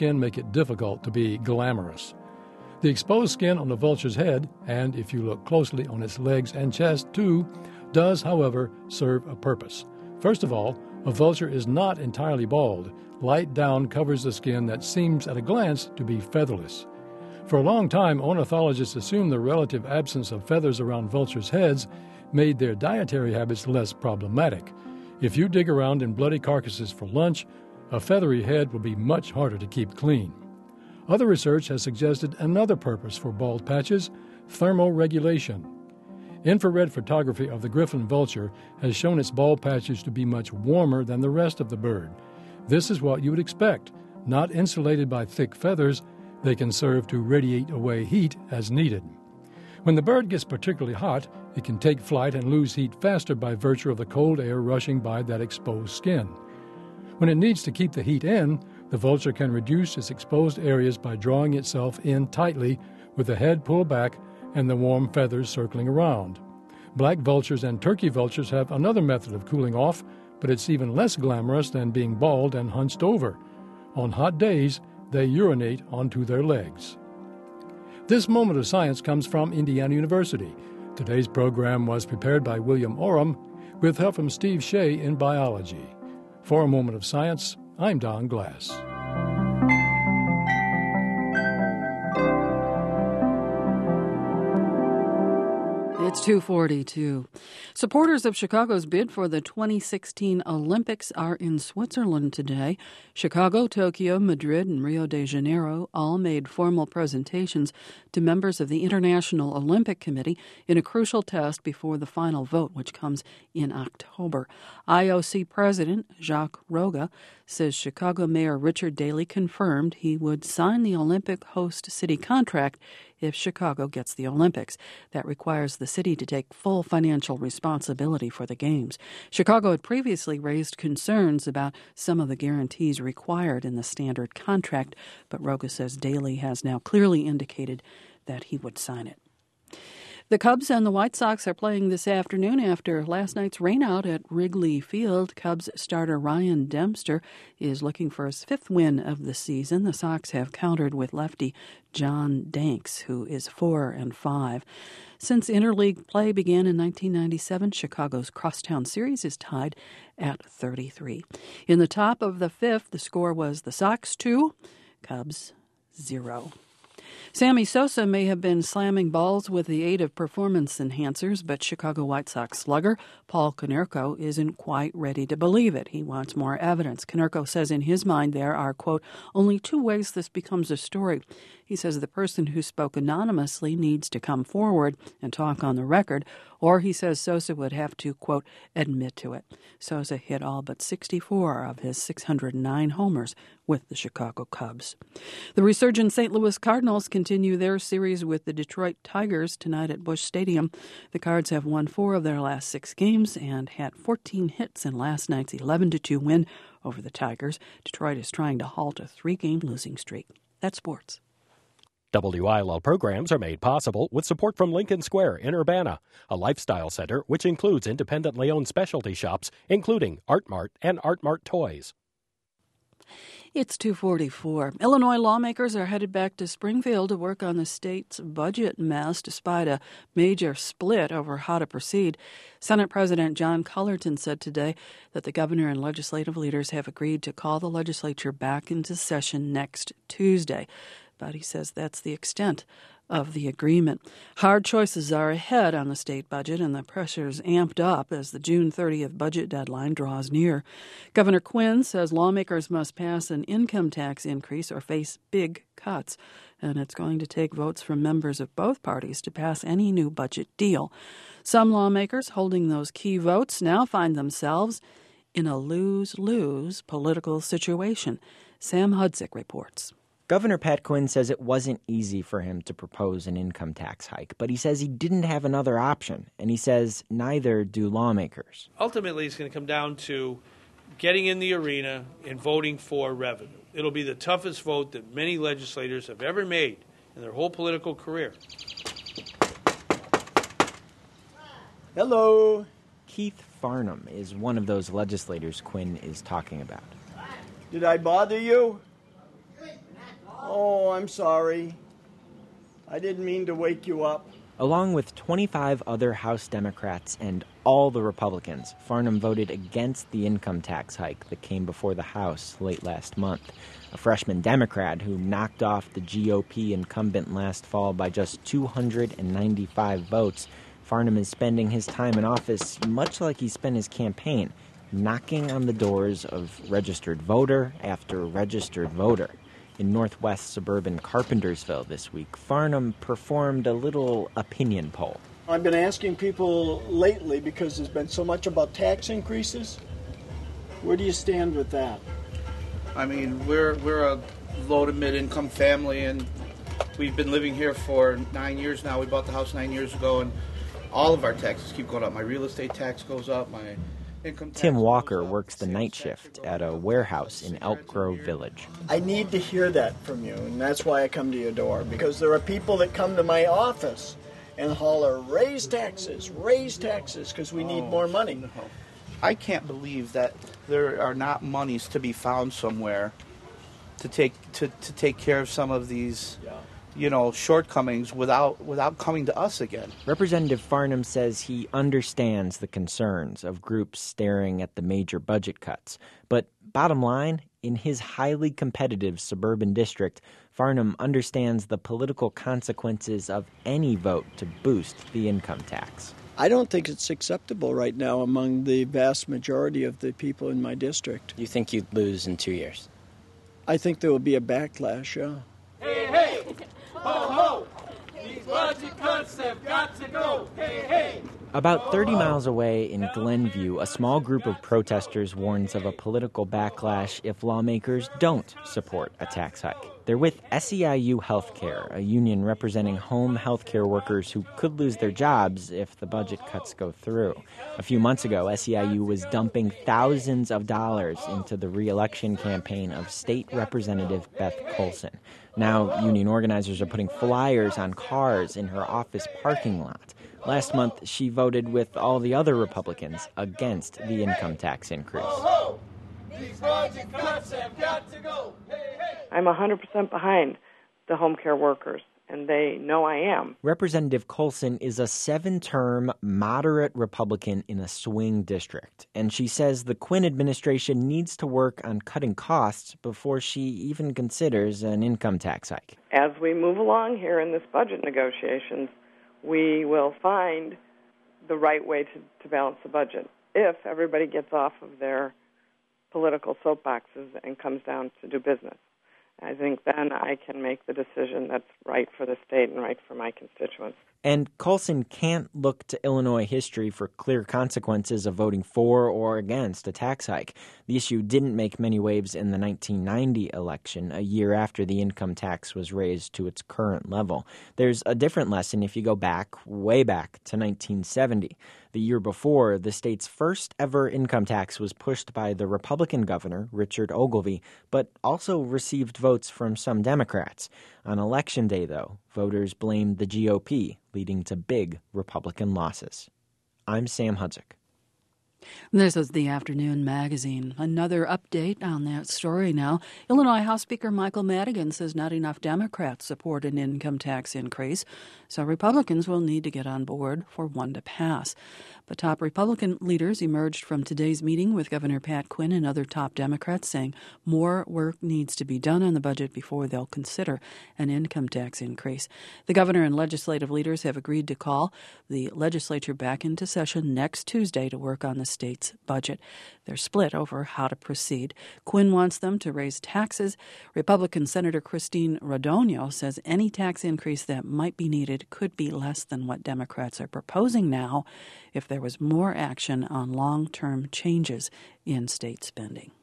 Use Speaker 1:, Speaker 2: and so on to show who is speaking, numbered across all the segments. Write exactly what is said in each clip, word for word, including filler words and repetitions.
Speaker 1: skin make it difficult to be glamorous. The exposed skin on the vulture's head, and if you look closely on its legs and chest too, does, however, serve a purpose. First of all, a vulture is not entirely bald. Light down covers the skin that seems at a glance to be featherless. For a long time, ornithologists assumed the relative absence of feathers around vultures' heads made their dietary habits less problematic. If you dig around in bloody carcasses for lunch, a feathery head will be much harder to keep clean. Other research has suggested another purpose for bald patches: thermoregulation. Infrared photography of the griffon vulture has shown its bald patches to be much warmer than the rest of the bird. This is what you would expect. Not insulated by thick feathers, they can serve to radiate away heat as needed. When the bird gets particularly hot, it can take flight and lose heat faster by virtue of the cold air rushing by that exposed skin. When it needs to keep the heat in, the vulture can reduce its exposed areas by drawing itself in tightly with the head pulled back and the warm feathers circling around. Black vultures and turkey vultures have another method of cooling off, but it's even less glamorous than being bald and hunched over. On hot days, they urinate onto their legs. This moment of science comes from Indiana University. Today's program was prepared by William Oram with help from Steve Shea in biology. For a moment of science, I'm Don Glass.
Speaker 2: It's two forty-two. Supporters of Chicago's bid for the twenty sixteen Olympics are in Switzerland today. Chicago, Tokyo, Madrid, and Rio de Janeiro all made formal presentations to members of the International Olympic Committee in a crucial test before the final vote, which comes in October. I O C President Jacques Rogge says Chicago Mayor Richard Daley confirmed he would sign the Olympic host city contract if Chicago gets the Olympics. That requires the city to take full financial responsibility for the Games. Chicago had previously raised concerns about some of the guarantees required in the standard contract, but Rogge says Daley has now clearly indicated that he would sign it. The Cubs and the White Sox are playing this afternoon after last night's rainout at Wrigley Field. Cubs starter Ryan Dempster is looking for his fifth win of the season. The Sox have countered with lefty John Danks, who is four and five. Since interleague play began in nineteen ninety-seven, Chicago's crosstown series is tied at thirty-three. In the top of the fifth, the score was the Sox two, Cubs zero. Sammy Sosa may have been slamming balls with the aid of performance enhancers, but Chicago White Sox slugger Paul Konerko isn't quite ready to believe it. He wants more evidence. Konerko says in his mind there are, quote, only two ways this becomes a story. He says the person who spoke anonymously needs to come forward and talk on the record, or he says Sosa would have to, quote, admit to it. Sosa hit all but sixty-four of his six hundred nine homers with the Chicago Cubs. The resurgent Saint Louis Cardinals continue their series with the Detroit Tigers tonight at Busch Stadium. The Cards have won four of their last six games and had fourteen hits in last night's eleven to two win over the Tigers. Detroit is trying to halt a three-game losing streak. That's sports.
Speaker 3: W I L L programs are made possible with support from Lincoln Square in Urbana, a lifestyle center which includes independently owned specialty shops, including Art Mart and Art Mart Toys.
Speaker 2: It's two forty-four. Illinois lawmakers are headed back to Springfield to work on the state's budget mess despite a major split over how to proceed. Senate President John Cullerton said today that the governor and legislative leaders have agreed to call the legislature back into session next Tuesday. But he says that's the extent of the agreement. Hard choices are ahead on the state budget, and the pressure's amped up as the June thirtieth budget deadline draws near. Governor Quinn says lawmakers must pass an income tax increase or face big cuts, and it's going to take votes from members of both parties to pass any new budget deal. Some lawmakers holding those key votes now find themselves in a lose-lose political situation. Sam Hudzik reports.
Speaker 4: Governor Pat Quinn says it wasn't easy for him to propose an income tax hike, but he says he didn't have another option, and he says neither do lawmakers.
Speaker 5: Ultimately, it's going to come down to getting in the arena and voting for revenue. It'll be the toughest vote that many legislators have ever made in their whole political career.
Speaker 4: Hello. Keith Farnham is one of those legislators Quinn is talking about.
Speaker 6: Did I bother you? I'm sorry. I didn't mean to wake you up.
Speaker 4: Along with twenty-five other House Democrats and all the Republicans, Farnham voted against the income tax hike that came before the House late last month. A freshman Democrat who knocked off the G O P incumbent last fall by just two hundred ninety-five votes, Farnham is spending his time in office much like he spent his campaign, knocking on the doors of registered voter after registered voter. In northwest suburban Carpentersville this week, Farnham performed a little opinion poll.
Speaker 6: I've been asking people lately because there's been so much about tax increases. Where do you stand with that?
Speaker 7: I mean, we're we're a low to mid-income family, and we've been living here for nine years now. We bought the house nine years ago, and all of our taxes keep going up. My real estate tax goes up, my
Speaker 4: Tim Walker works the night shift at a warehouse in Elk Grove Village.
Speaker 6: I need to hear that from you, and that's why I come to your door, because there are people that come to my office and holler, raise taxes, raise taxes, because we need more money.
Speaker 7: No. I can't believe that there are not monies to be found somewhere to take to, to take care of some of these yeah. you know, shortcomings without without coming to us again.
Speaker 4: Representative Farnham says he understands the concerns of groups staring at the major budget cuts. But bottom line, in his highly competitive suburban district, Farnham understands the political consequences of any vote to boost the income tax.
Speaker 6: I don't think it's acceptable right now among the vast majority of the people in my district.
Speaker 8: You think you'd lose in two years?
Speaker 6: I think there will be a backlash, yeah.
Speaker 9: Hey, hey! Ho, ho! These budget cuts have got to go! Hey, hey!
Speaker 4: About thirty miles away in Glenview, a small group of protesters warns of a political backlash if lawmakers don't support a tax hike. They're with S E I U Healthcare, a union representing home healthcare workers who could lose their jobs if the budget cuts go through. A few months ago, S E I U was dumping thousands of dollars into the re-election campaign of State Representative Beth Colson. Now, union organizers are putting flyers on cars in her office parking lot. Last month, she voted with all the other Republicans against the income tax increase.
Speaker 9: Ho, ho! These budget cuts have got to go! Hey, hey!
Speaker 10: I'm one hundred percent behind the home care workers, and they know I am.
Speaker 4: Representative Colson is a seven-term moderate Republican in a swing district, and she says the Quinn administration needs to work on cutting costs before she even considers an income tax hike.
Speaker 10: As we move along here in this budget negotiations, we will find the right way to, to balance the budget if everybody gets off of their political soapboxes and comes down to do business. I think then I can make the decision that's right for the state and right for my constituents.
Speaker 4: And Colson can't look to Illinois history for clear consequences of voting for or against a tax hike. The issue didn't make many waves in the nineteen ninety election, a year after the income tax was raised to its current level. There's a different lesson if you go back, way back to nineteen seventy. The year before, the state's first ever income tax was pushed by the Republican governor, Richard Ogilvie, but also received votes from some Democrats. On Election Day, though, voters blamed the G O P, leading to big Republican losses. I'm Sam Hudzik.
Speaker 2: This is the Afternoon Magazine. Another update on that story now. Illinois House Speaker Michael Madigan says not enough Democrats support an income tax increase, so Republicans will need to get on board for one to pass. But top Republican leaders emerged from today's meeting with Governor Pat Quinn and other top Democrats saying more work needs to be done on the budget before they'll consider an income tax increase. The governor and legislative leaders have agreed to call the legislature back into session next Tuesday to work on the state's budget. They're split over how to proceed. Quinn wants them to raise taxes. Republican Senator Christine Radogno says any tax increase that might be needed could be less than what Democrats are proposing now if there was more action on long-term changes in state spending.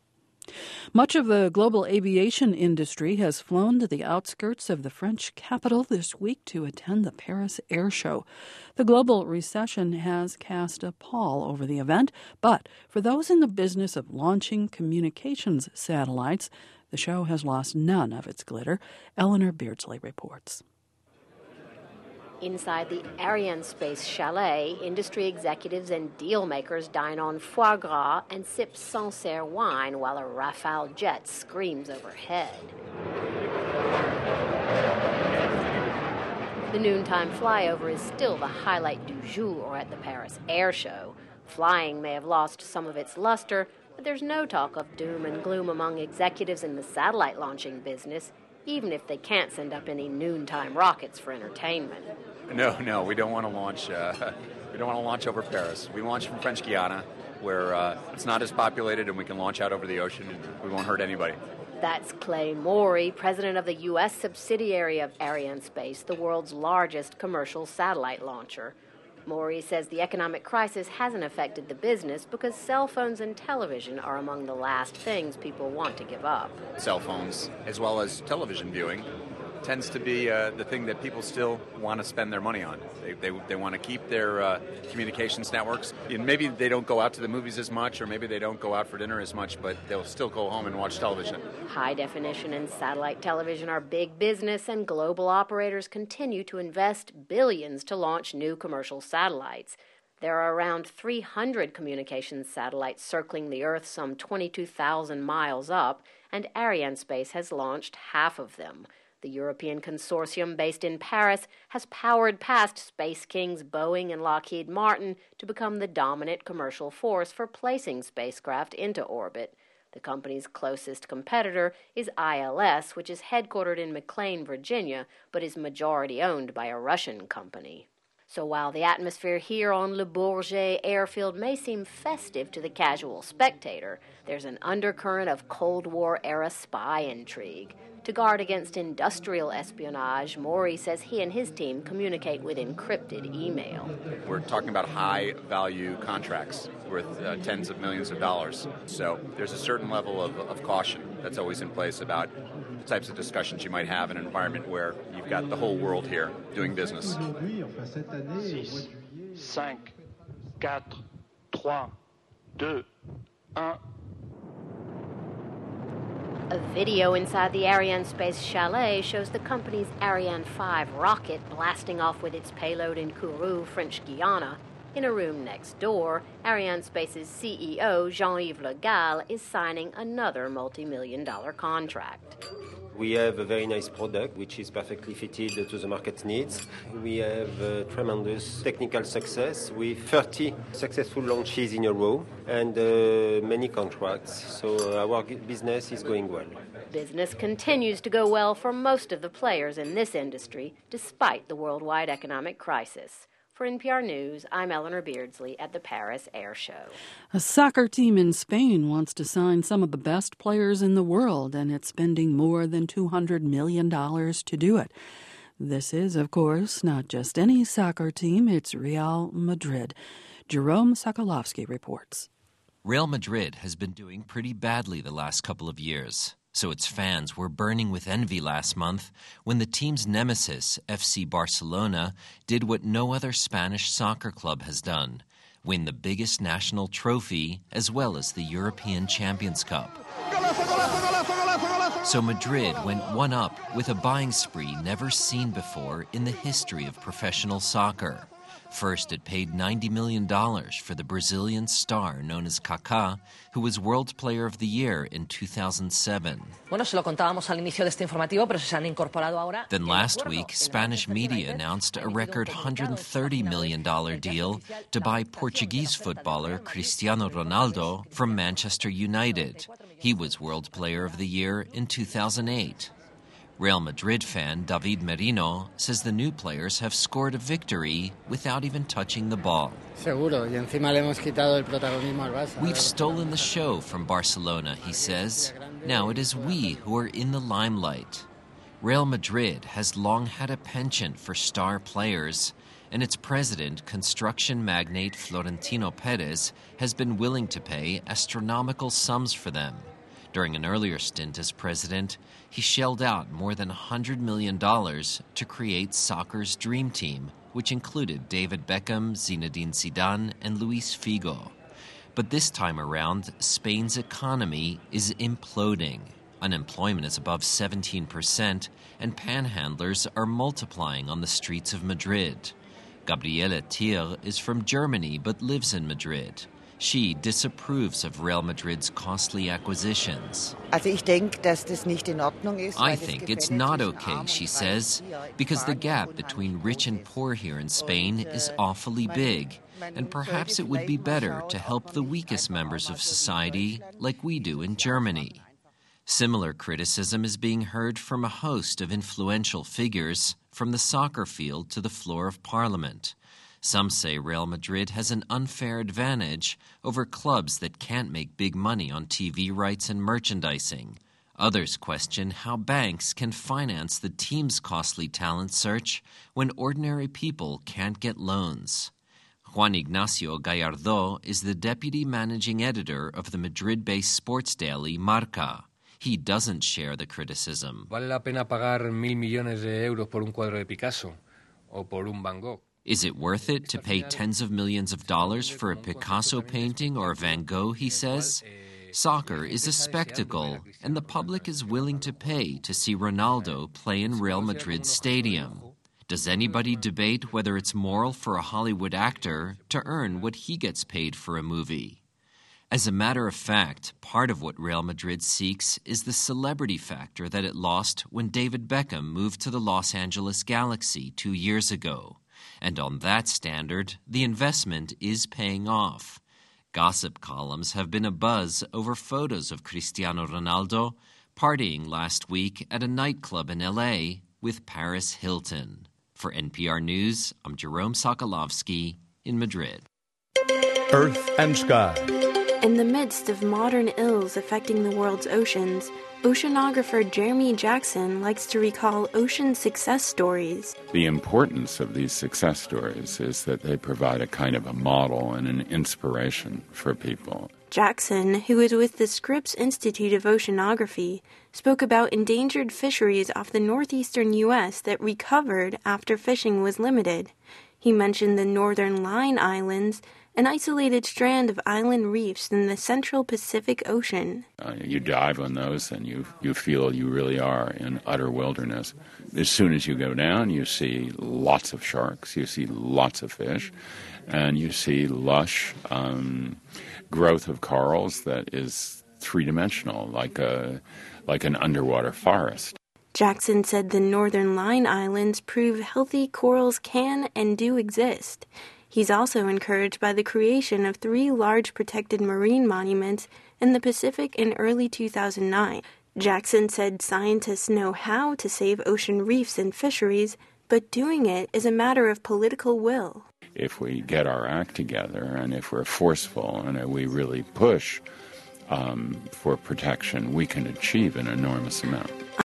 Speaker 2: Much of the global aviation industry has flown to the outskirts of the French capital this week to attend the Paris Air Show. The global recession has cast a pall over the event, but for those in the business of launching communications satellites, the show has lost none of its glitter. Eleanor Beardsley reports.
Speaker 11: Inside the Arianespace Chalet, industry executives and deal makers dine on foie gras and sip Sancerre wine while a Rafale jet screams overhead. noontime flyover is still the highlight du jour at the Paris Air Show. Flying may have lost some of its luster, but there's no talk of doom and gloom among executives in the satellite launching business, even if they can't send up any noontime rockets for entertainment.
Speaker 12: No, no, we don't want to launch. Uh, we don't want to launch over Paris. We launch from French Guiana, where uh, it's not as populated, and we can launch out over the ocean, and we won't hurt anybody.
Speaker 11: That's Clay Morey, president of the U S subsidiary of Arianespace, the world's largest commercial satellite launcher. Morey says the economic crisis hasn't affected the business because cell phones and television are among the last things people want to give up.
Speaker 12: Cell phones, as well as television viewing, tends to be uh, the thing that people still want to spend their money on. They they, they want to keep their uh, communications networks. And maybe they don't go out to the movies as much, or maybe they don't go out for dinner as much, but they'll still go home and watch television.
Speaker 11: High definition and satellite television are big business, and global operators continue to invest billions to launch new commercial satellites. There are around three hundred communications satellites circling the Earth some twenty-two thousand miles up, and Arianespace has launched half of them. The European consortium based in Paris has powered past Space Kings Boeing and Lockheed Martin to become the dominant commercial force for placing spacecraft into orbit. The company's closest competitor is I L S, which is headquartered in McLean, Virginia, but is majority owned by a Russian company. So while the atmosphere here on Le Bourget airfield may seem festive to the casual spectator, there's an undercurrent of Cold War-era spy intrigue. To guard against industrial espionage, Morey says he and his team communicate with encrypted email.
Speaker 12: We're talking about high-value contracts worth uh, tens of millions of dollars. So there's a certain level of, of caution that's always in place about the types of discussions you might have in an environment where you've got the whole world here doing business.
Speaker 13: six, five, four, three, two, one.
Speaker 11: A video inside the Arianespace chalet shows the company's Ariane five rocket blasting off with its payload in Kourou, French Guiana. In a room next door, Arianespace's C E O, Jean-Yves Le Gall, is signing another multi-million dollar contract.
Speaker 14: We have a very nice product which is perfectly fitted to the market needs. We have a tremendous technical success with thirty successful launches in a row and uh, many contracts. So our business is going well.
Speaker 11: Business continues to go well for most of the players in this industry, despite the worldwide economic crisis. For N P R News, I'm Eleanor Beardsley at the Paris Air Show.
Speaker 2: A soccer team in Spain wants to sign some of the best players in the world, and it's spending more than two hundred million dollars to do it. This is, of course, not just any soccer team, it's Real Madrid. Jerome Sokolovsky reports.
Speaker 15: Real Madrid has been doing pretty badly the last couple of years. So its fans were burning with envy last month when the team's nemesis, F C Barcelona, did what no other Spanish soccer club has done, win the biggest national trophy as well as the European Champions Cup. So Madrid went one up with a buying spree never seen before in the history of professional soccer. First, it paid ninety million dollars for the Brazilian star known as Kaká, who was World Player of the Year in two thousand seven. Then last week, Spanish media announced a record one hundred thirty million dollars deal to buy Portuguese footballer Cristiano Ronaldo from Manchester United. He was World Player of the Year in two thousand eight. Real Madrid fan David Merino says the new players have scored a victory without even touching the ball. We've stolen the show from Barcelona, he says. Now it is we who are in the limelight. Real Madrid has long had a penchant for star players, and its president, construction magnate Florentino Perez, has been willing to pay astronomical sums for them. During an earlier stint as president, he shelled out more than one hundred million dollars to create soccer's dream team, which included David Beckham, Zinedine Zidane, and Luis Figo. But this time around, Spain's economy is imploding. Unemployment is above seventeen percent, and panhandlers are multiplying on the streets of Madrid. Gabriela Thier is from Germany but lives in Madrid. She disapproves of Real Madrid's costly acquisitions.
Speaker 16: I think
Speaker 15: it's not okay, she says, because the gap between rich and poor here in Spain is awfully big, and perhaps it would be better to help the weakest members of society like we do in Germany. Similar criticism is being heard from a host of influential figures, from the soccer field to the floor of Parliament. Some say Real Madrid has an unfair advantage over clubs that can't make big money on T V rights and merchandising. Others question how banks can finance the team's costly talent search when ordinary people can't get loans. Juan Ignacio Gallardo is the deputy managing editor of the Madrid-based sports daily Marca. He doesn't share the criticism.
Speaker 17: ¿Vale la pena pagar mil millones de euros por un cuadro de Picasso o por un Van Gogh?
Speaker 15: Is it worth it to pay tens of millions of dollars for a Picasso painting or a Van Gogh, he says? Soccer is a spectacle, and the public is willing to pay to see Ronaldo play in Real Madrid's stadium. Does anybody debate whether it's moral for a Hollywood actor to earn what he gets paid for a movie? As a matter of fact, part of what Real Madrid seeks is the celebrity factor that it lost when David Beckham moved to the Los Angeles Galaxy two years ago. And on that standard, the investment is paying off. Gossip columns have been abuzz over photos of Cristiano Ronaldo partying last week at a nightclub in L A with Paris Hilton. For N P R News, I'm Jerome Sokolovsky in Madrid.
Speaker 18: Earth and Sky.
Speaker 19: In the midst of modern ills affecting the world's oceans, oceanographer Jeremy Jackson likes to recall ocean success stories.
Speaker 20: The importance of these success stories is that they provide a kind of a model and an inspiration for people.
Speaker 19: Jackson, who is with the Scripps Institute of Oceanography, spoke about endangered fisheries off the northeastern U S that recovered after fishing was limited. He mentioned the Northern Line Islands, an isolated strand of island reefs in the central Pacific Ocean.
Speaker 20: Uh, you dive on those and you, you feel you really are in utter wilderness. As soon as you go down, you see lots of sharks, you see lots of fish, and you see lush um, growth of corals that is three-dimensional, like a like an underwater forest.
Speaker 19: Jackson said the Northern Line Islands prove healthy corals can and do exist. He's also encouraged by the creation of three large protected marine monuments in the Pacific in early two thousand nine. Jackson said scientists know how to save ocean reefs and fisheries, but doing it is a matter of political will.
Speaker 20: If we get our act together and if we're forceful and we really push um, for protection, we can achieve an enormous amount.